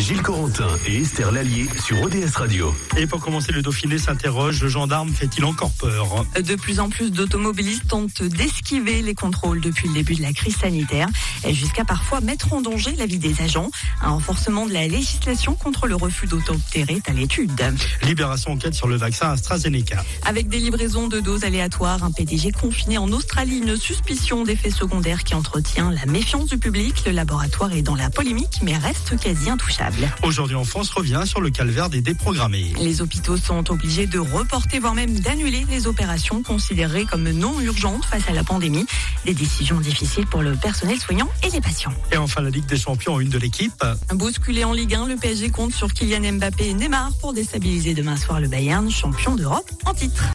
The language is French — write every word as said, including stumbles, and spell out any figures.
Gilles Corentin et Esther Lallier sur O D S Radio. Et pour commencer, le Dauphiné s'interroge, le gendarme fait-il encore peur ? De plus en plus d'automobilistes tentent d'esquiver les contrôles depuis le début de la crise sanitaire, jusqu'à parfois mettre en danger la vie des agents. Un renforcement de la législation contre le refus d'autobtéré est à l'étude. Libération enquête sur le vaccin AstraZeneca. Avec des livraisons de doses aléatoires, un P D G confiné en Australie, une suspicion d'effets secondaires qui entretient la méfiance du public. Le laboratoire est dans la polémique, mais reste quasi intouchable. Aujourd'hui, en France revient sur le calvaire des déprogrammés. Les hôpitaux sont obligés de reporter, voire même d'annuler les opérations considérées comme non urgentes face à la pandémie. Des décisions difficiles pour le personnel soignant et les patients. Et enfin, la Ligue des Champions, une de l'équipe. Bousculé en Ligue un, le P S G compte sur Kylian Mbappé et Neymar pour déstabiliser demain soir le Bayern, champion d'Europe en titre.